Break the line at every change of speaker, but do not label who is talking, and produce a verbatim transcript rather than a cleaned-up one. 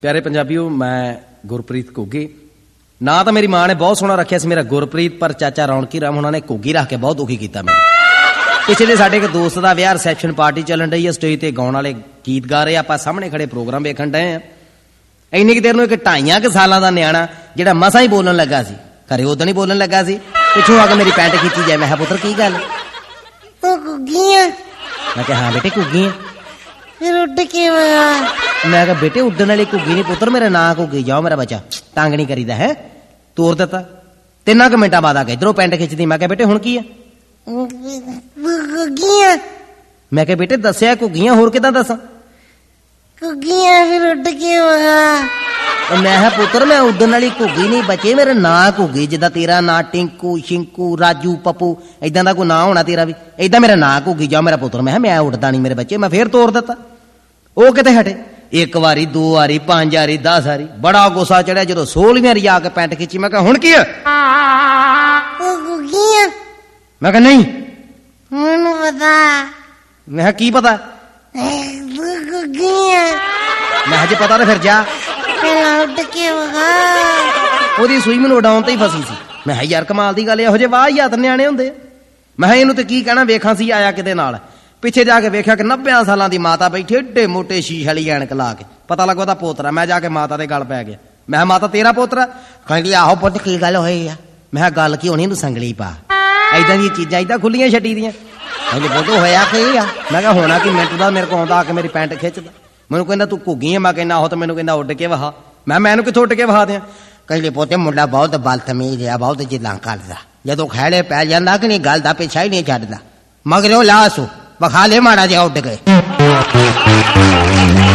ਪਿਆਰੇ ਪੰਜਾਬੀਓ, ਮੈਂ ਗੁਰਪ੍ਰੀਤ ਘੁੱਗੀ। ਨਾਂ ਤਾਂ ਮੇਰੀ ਮਾਂ ਨੇ ਬਹੁਤ ਸੋਹਣਾ ਰੱਖਿਆ ਸੀ ਮੇਰਾ ਗੁਰਪ੍ਰੀਤ, ਪਰ ਚਾਚਾ ਰੌਣਕੀ ਰਾਮ ਉਹਨਾਂ ਨੇ ਘੁੱਗੀ ਰੱਖ ਕੇ ਬਹੁਤ ਦੁਖੀ ਕੀਤਾ ਮੈਨੂੰ। ਪਿਛਲੇ ਸਾਡੇ ਇੱਕ ਦੋਸਤ ਦਾ ਵਿਆਹ, ਰਿਸੈਪਸ਼ਨ ਪਾਰਟੀ ਚੱਲਣ ਡਈ ਹੈ, ਸਟੇਜ ਤੇ ਗਾਉਣ ਵਾਲੇ ਗੀਤ ਗਾ ਰਹੇ, ਆਪਾਂ ਸਾਹਮਣੇ ਖੜੇ ਪ੍ਰੋਗਰਾਮ ਵੇਖਣ ਡਏ ਆ। ਇੰਨੀ ਕੁ ਦੇਰ ਨੂੰ ਇੱਕ ਢਾਈਆਂ ਕੁ ਸਾਲਾਂ ਦਾ ਨਿਆਣਾ ਜਿਹੜਾ ਮਸਾਂ ਹੀ ਬੋਲਣ ਲੱਗਾ ਸੀ, ਘਰੇ ਉਦੋਂ ਹੀ ਬੋਲਣ ਲੱਗਾ ਸੀ, ਪਿੱਛੋਂ ਆ ਕੇ ਮੇਰੀ ਪੈਂਟ ਖਿੱਚੀ ਜਾਏ। ਮੈਂ ਕਿਹਾ ਪੁੱਤਰ ਕੀ ਗੱਲ?
ਉਹ ਘੁੱਗੀ ਆ।
ਮੈਂ ਕਿਹਾ ਹਾਂ ਬੇਟੇ ਘੁੱਗੀ ਆ।
ਫਿਰ ਉੱਡ ਕੇ ਆਇਆ।
ਮੈਂ ਕਿਹਾ ਬੇਟੇ ਉੱਡਣ ਵਾਲੀ ਘੁੱਗੀ ਨਹੀਂ ਪੁੱਤਰ, ਮੇਰਾ ਨਾਂ ਘੁੱਗੀ। ਜਾਓ ਮੇਰਾ ਬੱਚਾ, ਤੰਗ ਨਹੀਂ ਕਰੀਦਾ ਹੈ। ਤੋਰ ਦਿੱਤਾ। ਤਿੰਨਾਂ ਕੁ ਮਿੰਟਾਂ ਬਾਅਦ ਆ ਕੇ ਇੱਧਰੋਂ ਪੈਂਟ ਖਿੱਚਦੀ। ਮੈਂ ਕਿਹਾ ਬੇਟੇ ਹੁਣ ਕੀ ਆ?
ਘੁੱਗੀਆਂ।
ਮੈਂ ਕਿਹਾ ਬੇਟੇ ਦੱਸਿਆ ਘੁੱਗੀਆਂ, ਹੋਰ ਕਿੱਦਾਂ ਦੱਸਾਂ?
ਘੁੱਗੀਆਂ। ਫਿਰ ਉੱਡ ਕੇ ਆਇਆ।
ਮੈਂ ਕਿਹਾ ਪੁੱਤਰ ਮੈਂ ਉੱਡਣ ਵਾਲੀ ਘੁੱਗੀ ਨਹੀਂ ਬੱਚੇ, ਮੇਰਾ ਨਾਂ ਘੁੱਗੀ। ਜਿੱਦਾਂ ਤੇਰਾ ਨਾਂ ਟਿੰਕੂ, ਸ਼ਿੰਕੂ, ਰਾਜੂ, ਪੱਪੂ, ਏਦਾਂ ਦਾ ਕੋਈ ਨਾਂ ਹੋਣਾ ਤੇਰਾ ਵੀ, ਏਦਾਂ ਮੇਰਾ ਨਾਂ ਘੁੱਗੀ। ਜਾਓ ਮੇਰਾ ਪੁੱਤਰ। ਮੈਂ ਕਿਹਾ ਮੈਂ ਉੱਡਦਾ ਨਹੀਂ ਮੇਰੇ ਬੱਚੇ। ਮੈਂ ਫੇਰ ਤੋਰ ਦਿੱਤਾ। ਉਹ ਕਿਤੇ ਹਟੇ। ਇੱਕ ਵਾਰੀ, ਦੋ ਵਾਰੀ, ਪੰਜ ਵਾਰੀ, ਦਸ ਵਾਰੀ। ਬੜਾ ਗੁੱਸਾ ਚੜਿਆ ਜਦੋਂ ਸੋਲ੍ਹਵੀਂ ਵਾਰੀ ਆ ਕੇ ਪੈਂਟ ਖਿੱਚੀ। ਮੈਂ ਕਿਹਾ ਹੁਣ ਕੀ ਆ?
ਉਹ ਘੁੱਗੀਆਂ।
ਮੈਂ ਕਿਹਾ ਨਹੀਂ
ਮੈਨੂੰ ਪਤਾ।
ਮੈਂ ਕਿਹਾ ਕੀ ਪਤਾ?
ਘੁੱਗੀਆਂ।
ਮੈਂ ਹਜੇ ਪਤਾ ਤਾਂ ਫਿਰ ਜਾ।
ਪਹਿਲਾਂ ਉੱਡ ਕੇ ਵਗਾ।
ਉਹਦੀ ਸੂਈ ਮੈਨੂੰ ਉਡਾਉਣ ਤੇ ਹੀ ਫਸੀ ਸੀ। ਮੈਂ ਕਿਹਾ ਯਾਰ ਕਮਾਲ ਦੀ ਗੱਲ, ਇਹੋ ਜਿਹੇ ਵਾਹ ਯਾਦ ਨਿਆਣੇ ਹੁੰਦੇ। ਮੈਂ ਕਿਹਾ ਇਹਨੂੰ ਤੇ ਕੀ ਕਹਿਣਾ, ਵੇਖਾਂ ਸੀ ਆਇਆ ਕਿਤੇ ਨਾਲ। ਪਿੱਛੇ ਜਾ ਕੇ ਵੇਖਿਆ ਕਿ ਨੱਬਿਆਂ ਸਾਲਾਂ ਦੀ ਮਾਤਾ ਬੈਠੀ, ਏਡੇ ਮੋਟੇ ਸ਼ੀਸ਼ ਵਾਲੀ ਐਨਕ ਲਾ ਕੇ। ਪਤਾ ਲੱਗਾ ਉਹਦਾ ਪੋਤਰਾ। ਮੈਂ ਜਾ ਕੇ ਮਾਤਾ ਦੇ ਗਲ ਪੈ ਗਿਆ। ਮੈਂ ਕਿਹਾ ਮਾਤਾ ਤੇਰਾ ਪੋਤਰਾ? ਕਹਿੰਦੀ ਆਹੋ ਪੁੱਤ, ਕੀ ਗੱਲ ਹੋਈ ਆ? ਮੈਂ ਕਿਹਾ ਗੱਲ ਕੀ ਹੋਣੀ, ਇਹਨੂੰ ਸੰਗਲੀ ਪਾ। ਏਦਾਂ ਦੀਆਂ ਚੀਜ਼ਾਂ ਏਦਾਂ ਖੁੱਲੀਆਂ ਛੱਡੀ ਦੀਆਂ। ਕਹਿੰਦੀ ਪੁੱਤ ਹੋਇਆ ਕੀ ਆ? ਮੈਂ ਕਿਹਾ ਹੋਣਾ ਕੀ, ਮਿੰਟ ਦਾ ਮੇਰੇ ਕੋਲ ਆਉਂਦਾ ਆ ਕੇ ਮੇਰੀ ਪੈਂਟ ਖਿੱਚਦਾ। ਮੈਨੂੰ ਕਹਿੰਦਾ ਤੂੰ ਘੁੱਗੀ ਆ। ਮੈਂ ਕਹਿੰਦਾ ਆਹੋ। ਤਾਂ ਮੈਨੂੰ ਕਹਿੰਦਾ ਉੱਡ ਕੇ ਵਹਾ। ਮੈਂ ਮੈਨੂੰ ਕਿੱਥੋਂ ਉੱਡ ਕੇ ਵਹਾ ਦਿਆਂ? ਕਹਿੰਦੇ ਪੋਤੇ ਮੁੰਡਾ ਬਹੁਤ ਬਦਤਮੀਜ਼ ਆ, ਬਹੁਤ ਜਿੱਦਾਂ ਕਰਦਾ। ਜਦੋਂ ਖੈੜੇ ਪੈ ਜਾਂਦਾ ਕਿ ਨਹੀਂ ਗੱਲ ਦਾ ਪਿੱਛਾ ਹੀ ਨਹੀਂ ਛੱਡਦਾ। ਮਗਰੋਂ ਲਾਸੂ ਵਿਖਾ ਲੈ ਮਾੜਾ ਜਿਹਾ ਉੱਡ ਗਏ।